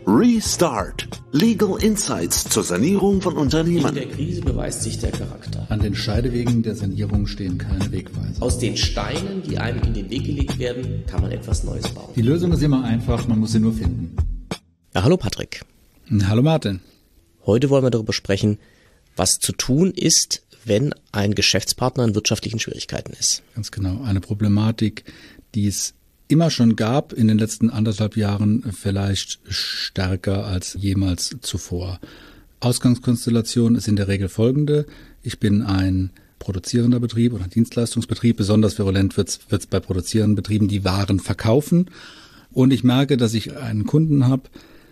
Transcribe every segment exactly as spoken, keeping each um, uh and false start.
Restart. Legal Insights zur Sanierung von Unternehmen. In der Krise beweist sich der Charakter. An den Scheidewegen der Sanierung stehen keine Wegweiser. Aus den Steinen, die einem in den Weg gelegt werden, kann man etwas Neues bauen. Die Lösung ist immer einfach, man muss sie nur finden. Ja, hallo Patrick. Hallo Martin. Heute wollen wir darüber sprechen, was zu tun ist, wenn ein Geschäftspartner in wirtschaftlichen Schwierigkeiten ist. Ganz genau. Eine Problematik, die es immer schon gab, in den letzten anderthalb Jahren vielleicht stärker als jemals zuvor. Ausgangskonstellation ist in der Regel folgende. Ich bin ein produzierender Betrieb oder Dienstleistungsbetrieb. Besonders virulent wird es bei produzierenden Betrieben, die Waren verkaufen. Und ich merke, dass ich einen Kunden habe,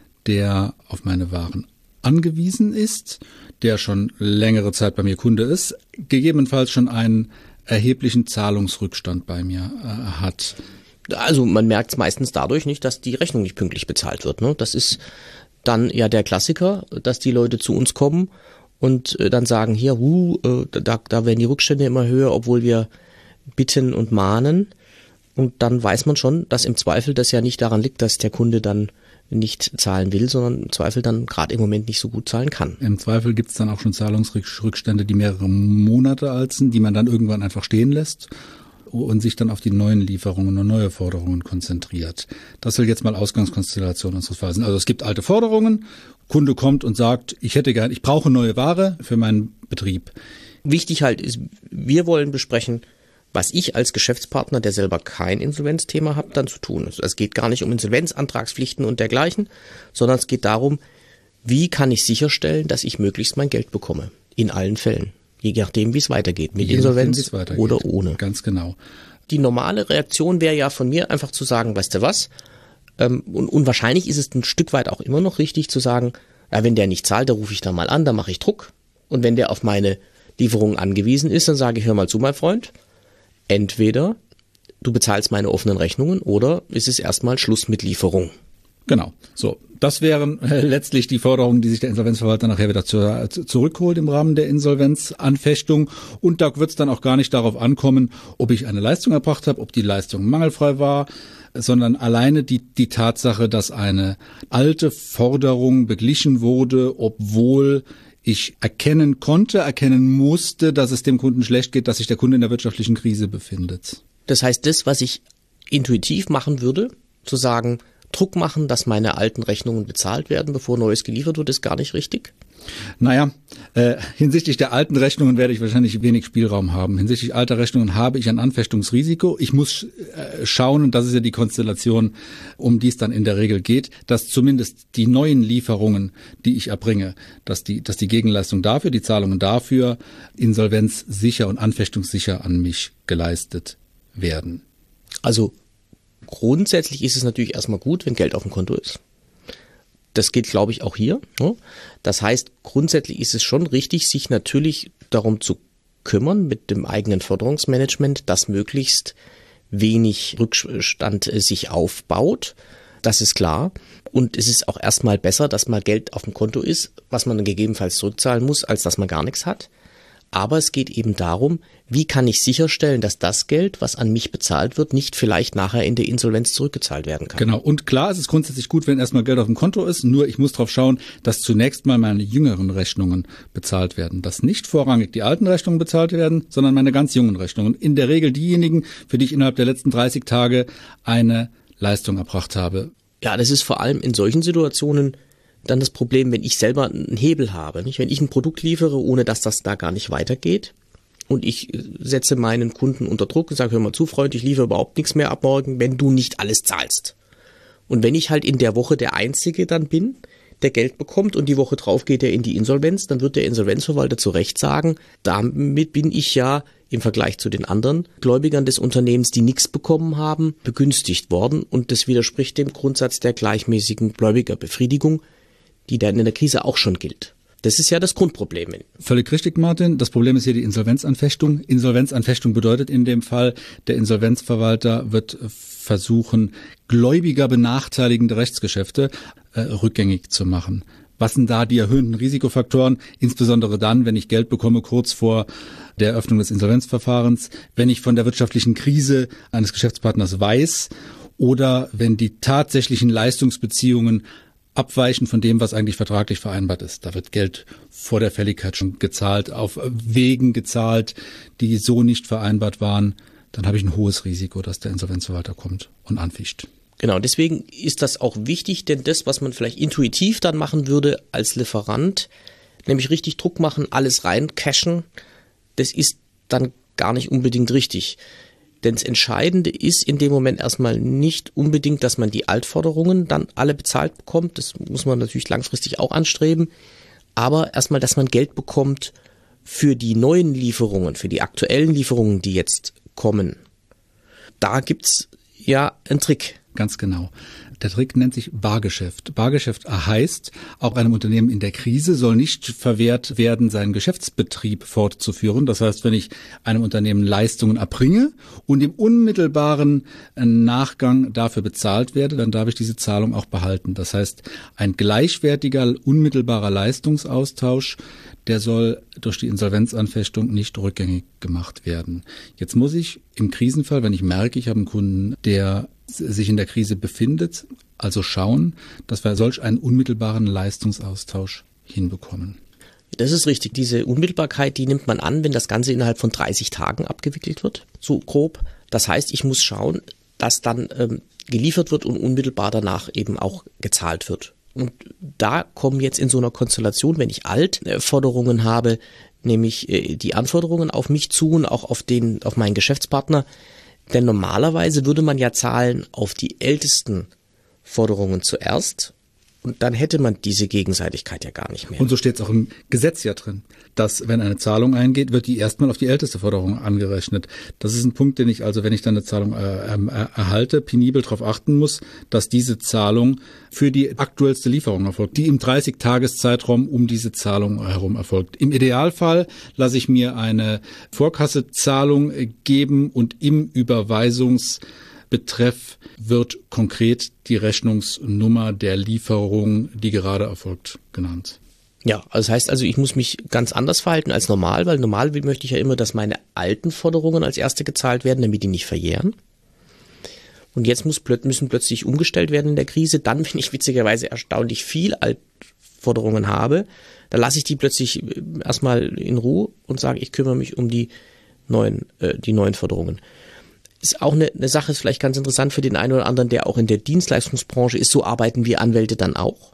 der auf meine Waren angewiesen ist, der schon längere Zeit bei mir Kunde ist, gegebenenfalls schon einen erheblichen Zahlungsrückstand bei mir äh, hat. Also man merkt es meistens dadurch nicht, dass die Rechnung nicht pünktlich bezahlt wird. Ne? Das ist dann ja der Klassiker, dass die Leute zu uns kommen und äh, dann sagen, hier, uh, äh, da, da werden die Rückstände immer höher, obwohl wir bitten und mahnen. Und dann weiß man schon, dass im Zweifel das ja nicht daran liegt, dass der Kunde dann nicht zahlen will, sondern im Zweifel dann gerade im Moment nicht so gut zahlen kann. Im Zweifel gibt es dann auch schon Zahlungsrückstände, die mehrere Monate alt sind, die man dann irgendwann einfach stehen lässt und sich dann auf die neuen Lieferungen und neue Forderungen konzentriert. Das soll jetzt mal Ausgangskonstellation unseres Falls sein. Also es gibt alte Forderungen, Kunde kommt und sagt, ich hätte gern, ich brauche neue Ware für meinen Betrieb. Wichtig halt ist, wir wollen besprechen, was ich als Geschäftspartner, der selber kein Insolvenzthema hat, dann zu tun ist. Es geht gar nicht um Insolvenzantragspflichten und dergleichen, sondern es geht darum, wie kann ich sicherstellen, dass ich möglichst mein Geld bekomme. In allen Fällen. Je nachdem, wie es weitergeht. Mit Insolvenz oder ohne. Ganz genau. Die normale Reaktion wäre ja von mir einfach zu sagen, weißt du was? Ähm, und, und wahrscheinlich ist es ein Stück weit auch immer noch richtig zu sagen, ja, wenn der nicht zahlt, dann rufe ich da mal an, dann mache ich Druck. Und wenn der auf meine Lieferung angewiesen ist, dann sage ich, hör mal zu, mein Freund. Entweder du bezahlst meine offenen Rechnungen oder ist es erstmal Schluss mit Lieferung. Genau. So, das wären äh, letztlich die Forderungen, die sich der Insolvenzverwalter nachher wieder zu, zu, zurückholt im Rahmen der Insolvenzanfechtung. Und da wird es dann auch gar nicht darauf ankommen, ob ich eine Leistung erbracht habe, ob die Leistung mangelfrei war, sondern alleine die, die Tatsache, dass eine alte Forderung beglichen wurde, obwohl ich erkennen konnte, erkennen musste, dass es dem Kunden schlecht geht, dass sich der Kunde in der wirtschaftlichen Krise befindet. Das heißt, das, was ich intuitiv machen würde, zu sagen, Druck machen, dass meine alten Rechnungen bezahlt werden, bevor Neues geliefert wird, ist gar nicht richtig? Naja, äh, hinsichtlich der alten Rechnungen werde ich wahrscheinlich wenig Spielraum haben. Hinsichtlich alter Rechnungen habe ich ein Anfechtungsrisiko. Ich muss äh, schauen, und das ist ja die Konstellation, um die es dann in der Regel geht, dass zumindest die neuen Lieferungen, die ich erbringe, dass die, dass die Gegenleistung dafür, die Zahlungen dafür insolvenzsicher und anfechtungssicher an mich geleistet werden. Also grundsätzlich ist es natürlich erstmal gut, wenn Geld auf dem Konto ist. Das geht, glaube ich, auch hier. Das heißt, grundsätzlich ist es schon richtig, sich natürlich darum zu kümmern mit dem eigenen Forderungsmanagement, dass möglichst wenig Rückstand sich aufbaut. Das ist klar. Und es ist auch erstmal besser, dass mal Geld auf dem Konto ist, was man dann gegebenenfalls zurückzahlen muss, als dass man gar nichts hat. Aber es geht eben darum, wie kann ich sicherstellen, dass das Geld, was an mich bezahlt wird, nicht vielleicht nachher in der Insolvenz zurückgezahlt werden kann. Genau. Und klar, es ist grundsätzlich gut, wenn erstmal Geld auf dem Konto ist. Nur ich muss darauf schauen, dass zunächst mal meine jüngeren Rechnungen bezahlt werden. Dass nicht vorrangig die alten Rechnungen bezahlt werden, sondern meine ganz jungen Rechnungen. In der Regel diejenigen, für die ich innerhalb der letzten dreißig Tage eine Leistung erbracht habe. Ja, das ist vor allem in solchen Situationen dann das Problem, wenn ich selber einen Hebel habe. Nicht? Wenn ich ein Produkt liefere, ohne dass das da gar nicht weitergeht und ich setze meinen Kunden unter Druck und sage, hör mal zu, Freund, ich liefere überhaupt nichts mehr ab morgen, wenn du nicht alles zahlst. Und wenn ich halt in der Woche der Einzige dann bin, der Geld bekommt und die Woche drauf geht er in die Insolvenz, dann wird der Insolvenzverwalter zu Recht sagen, damit bin ich ja im Vergleich zu den anderen Gläubigern des Unternehmens, die nichts bekommen haben, begünstigt worden. Und das widerspricht dem Grundsatz der gleichmäßigen Gläubigerbefriedigung, die dann in der Krise auch schon gilt. Das ist ja das Grundproblem. Völlig richtig, Martin. Das Problem ist hier die Insolvenzanfechtung. Insolvenzanfechtung bedeutet in dem Fall, der Insolvenzverwalter wird versuchen, Gläubiger benachteiligende Rechtsgeschäfte äh, rückgängig zu machen. Was sind da die erhöhten Risikofaktoren? Insbesondere dann, wenn ich Geld bekomme kurz vor der Eröffnung des Insolvenzverfahrens, wenn ich von der wirtschaftlichen Krise eines Geschäftspartners weiß oder wenn die tatsächlichen Leistungsbeziehungen abweichen von dem, was eigentlich vertraglich vereinbart ist. Da wird Geld vor der Fälligkeit schon gezahlt, auf Wegen gezahlt, die so nicht vereinbart waren. Dann habe ich ein hohes Risiko, dass der Insolvenzverwalter kommt und anfischt. Genau, deswegen ist das auch wichtig, denn das, was man vielleicht intuitiv dann machen würde als Lieferant, nämlich richtig Druck machen, alles rein cashen, das ist dann gar nicht unbedingt richtig. Denn das Entscheidende ist in dem Moment erstmal nicht unbedingt, dass man die Altforderungen dann alle bezahlt bekommt. Das muss man natürlich langfristig auch anstreben. Aber erstmal, dass man Geld bekommt für die neuen Lieferungen, für die aktuellen Lieferungen, die jetzt kommen. Da gibt's ja einen Trick. Ganz genau. Der Trick nennt sich Bargeschäft. Bargeschäft heißt, auch einem Unternehmen in der Krise soll nicht verwehrt werden, seinen Geschäftsbetrieb fortzuführen. Das heißt, wenn ich einem Unternehmen Leistungen erbringe und im unmittelbaren Nachgang dafür bezahlt werde, dann darf ich diese Zahlung auch behalten. Das heißt, ein gleichwertiger, unmittelbarer Leistungsaustausch, der soll durch die Insolvenzanfechtung nicht rückgängig gemacht werden. Jetzt muss ich im Krisenfall, wenn ich merke, ich habe einen Kunden, der sich in der Krise befindet, also schauen, dass wir solch einen unmittelbaren Leistungsaustausch hinbekommen. Das ist richtig. Diese Unmittelbarkeit, die nimmt man an, wenn das Ganze innerhalb von dreißig Tagen abgewickelt wird, so grob. Das heißt, ich muss schauen, dass dann ähm, geliefert wird und unmittelbar danach eben auch gezahlt wird. Und da kommen jetzt in so einer Konstellation, wenn ich Altforderungen habe, nämlich äh, die Anforderungen auf mich zu und auch auf den, auf meinen Geschäftspartner. Denn normalerweise würde man ja zahlen auf die ältesten Forderungen zuerst und dann hätte man diese Gegenseitigkeit ja gar nicht mehr. Und so steht es auch im Gesetz ja drin, dass wenn eine Zahlung eingeht, wird die erstmal auf die älteste Forderung angerechnet. Das ist ein Punkt, den ich also, wenn ich dann eine Zahlung äh, äh, erhalte, penibel darauf achten muss, dass diese Zahlung für die aktuellste Lieferung erfolgt, die im dreißig-Tages-Zeitraum um diese Zahlung herum erfolgt. Im Idealfall lasse ich mir eine Vorkassezahlung geben und im Überweisungsbetreff wird konkret die Rechnungsnummer der Lieferung, die gerade erfolgt, genannt. Ja, also das heißt also, ich muss mich ganz anders verhalten als normal, weil normal möchte ich ja immer, dass meine alten Forderungen als erste gezahlt werden, damit die nicht verjähren. Und jetzt muss, müssen plötzlich umgestellt werden in der Krise. Dann, wenn ich witzigerweise erstaunlich viel Altforderungen habe, dann lasse ich die plötzlich erstmal in Ruhe und sage, ich kümmere mich um die neuen, äh, die neuen Forderungen. Ist auch eine, eine Sache, ist vielleicht ganz interessant für den einen oder anderen, der auch in der Dienstleistungsbranche ist. So arbeiten wir Anwälte dann auch.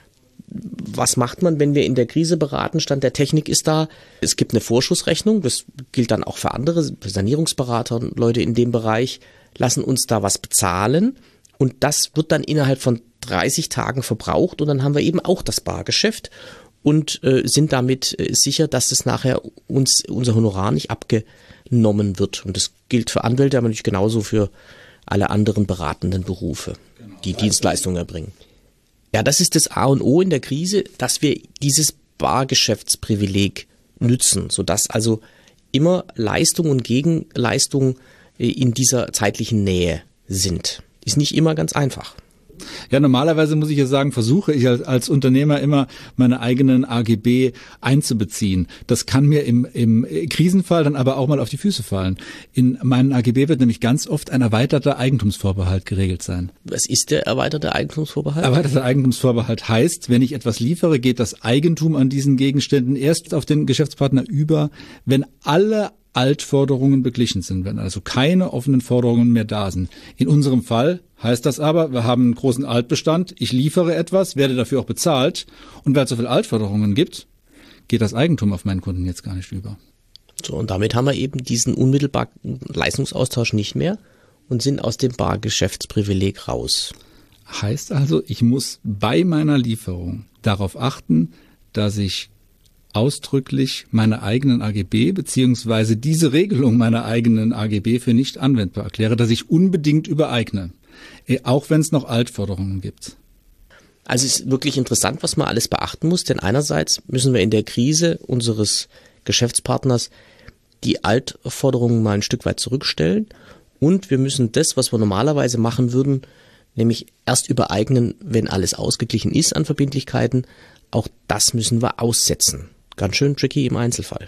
Was macht man, wenn wir in der Krise beraten? Stand der Technik ist da. Es gibt eine Vorschussrechnung. Das gilt dann auch für andere, für Sanierungsberater und Leute in dem Bereich. Lassen uns da was bezahlen. Und das wird dann innerhalb von dreißig Tagen verbraucht. Und dann haben wir eben auch das Bargeschäft und äh, sind damit äh, sicher, dass das nachher uns unser Honorar nicht abgenommen wird. Und das gilt für Anwälte, aber natürlich genauso für alle anderen beratenden Berufe, genau, die Dienstleistungen erbringen. Ja, das ist das A und O in der Krise, dass wir dieses Bargeschäftsprivileg nützen, sodass also immer Leistung und Gegenleistung in dieser zeitlichen Nähe sind. Ist nicht immer ganz einfach. Ja, normalerweise muss ich ja sagen, versuche ich als, als Unternehmer immer meine eigenen A G B einzubeziehen. Das kann mir im, im Krisenfall dann aber auch mal auf die Füße fallen. In meinen A G B wird nämlich ganz oft ein erweiterter Eigentumsvorbehalt geregelt sein. Was ist der erweiterte Eigentumsvorbehalt? Erweiterter Eigentumsvorbehalt heißt, wenn ich etwas liefere, geht das Eigentum an diesen Gegenständen erst auf den Geschäftspartner über, wenn alle Altforderungen beglichen sind, wenn also keine offenen Forderungen mehr da sind. In unserem Fall heißt das aber, wir haben einen großen Altbestand, ich liefere etwas, werde dafür auch bezahlt und weil es so viele Altforderungen gibt, geht das Eigentum auf meinen Kunden jetzt gar nicht über. So, und damit haben wir eben diesen unmittelbaren Leistungsaustausch nicht mehr und sind aus dem Bargeschäftsprivileg raus. Heißt also, ich muss bei meiner Lieferung darauf achten, dass ich ausdrücklich meine eigenen A G B beziehungsweise diese Regelung meiner eigenen A G B für nicht anwendbar erkläre, dass ich unbedingt übereigne, auch wenn es noch Altforderungen gibt. Also es ist wirklich interessant, was man alles beachten muss, denn einerseits müssen wir in der Krise unseres Geschäftspartners die Altforderungen mal ein Stück weit zurückstellen und wir müssen das, was wir normalerweise machen würden, nämlich erst übereignen, wenn alles ausgeglichen ist an Verbindlichkeiten, auch das müssen wir aussetzen. Ganz schön tricky im Einzelfall.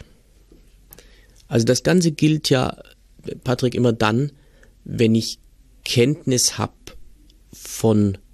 Also das Ganze gilt ja, Patrick, immer dann, wenn ich Kenntnis habe von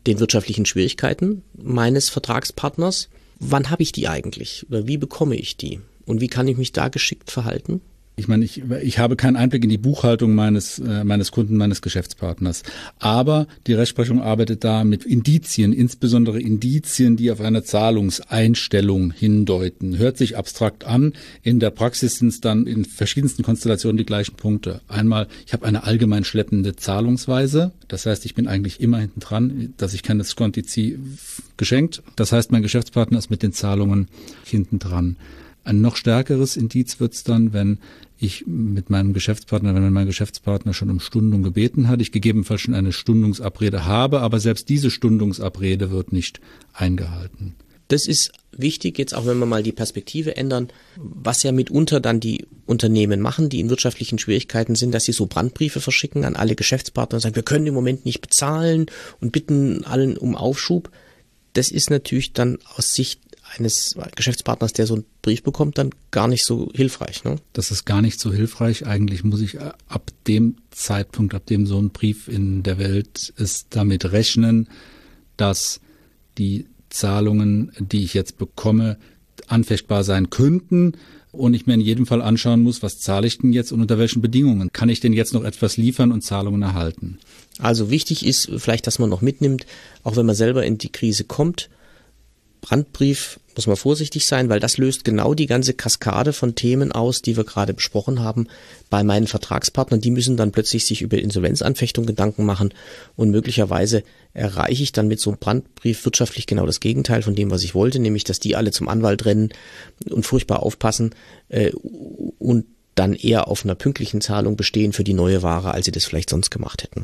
den wirtschaftlichen Schwierigkeiten meines Vertragspartners. Wann habe ich die eigentlich? Oder wie bekomme ich die? Und wie kann ich mich da geschickt verhalten? Ich meine, ich, ich habe keinen Einblick in die Buchhaltung meines, äh, meines Kunden, meines Geschäftspartners. Aber die Rechtsprechung arbeitet da mit Indizien, insbesondere Indizien, die auf eine Zahlungseinstellung hindeuten. Hört sich abstrakt an. In der Praxis sind es dann in verschiedensten Konstellationen die gleichen Punkte. Einmal, ich habe eine allgemein schleppende Zahlungsweise. Das heißt, ich bin eigentlich immer hinten dran, dass ich keine Sconti ziehe, geschenkt. Das heißt, mein Geschäftspartner ist mit den Zahlungen hinten dran. Ein noch stärkeres Indiz wird es dann, wenn ich mit meinem Geschäftspartner, wenn mein Geschäftspartner schon um Stundung gebeten hat, ich gegebenenfalls schon eine Stundungsabrede habe, aber selbst diese Stundungsabrede wird nicht eingehalten. Das ist wichtig, jetzt auch wenn wir mal die Perspektive ändern, was ja mitunter dann die Unternehmen machen, die in wirtschaftlichen Schwierigkeiten sind, dass sie so Brandbriefe verschicken an alle Geschäftspartner und sagen, wir können im Moment nicht bezahlen und bitten allen um Aufschub. Das ist natürlich dann aus Sicht eines Geschäftspartners, der so einen Brief bekommt, dann gar nicht so hilfreich. Ne? Das ist gar nicht so hilfreich. Eigentlich muss ich ab dem Zeitpunkt, ab dem so ein Brief in der Welt ist, damit rechnen, dass die Zahlungen, die ich jetzt bekomme, anfechtbar sein könnten und ich mir in jedem Fall anschauen muss, was zahle ich denn jetzt und unter welchen Bedingungen kann ich denn jetzt noch etwas liefern und Zahlungen erhalten. Also wichtig ist vielleicht, dass man noch mitnimmt, auch wenn man selber in die Krise kommt, Brandbrief muss man vorsichtig sein, weil das löst genau die ganze Kaskade von Themen aus, die wir gerade besprochen haben bei meinen Vertragspartnern. Die müssen dann plötzlich sich über Insolvenzanfechtung Gedanken machen und möglicherweise erreiche ich dann mit so einem Brandbrief wirtschaftlich genau das Gegenteil von dem, was ich wollte, nämlich dass die alle zum Anwalt rennen und furchtbar aufpassen äh, und dann eher auf einer pünktlichen Zahlung bestehen für die neue Ware, als sie das vielleicht sonst gemacht hätten.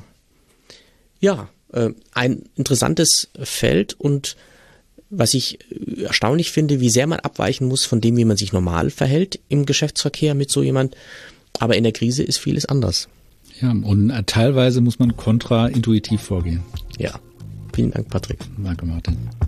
Ja, äh, ein interessantes Feld und was ich erstaunlich finde, wie sehr man abweichen muss von dem, wie man sich normal verhält im Geschäftsverkehr mit so jemand. Aber in der Krise ist vieles anders. Ja, und teilweise muss man kontraintuitiv vorgehen. Ja, vielen Dank, Patrick. Danke, Martin.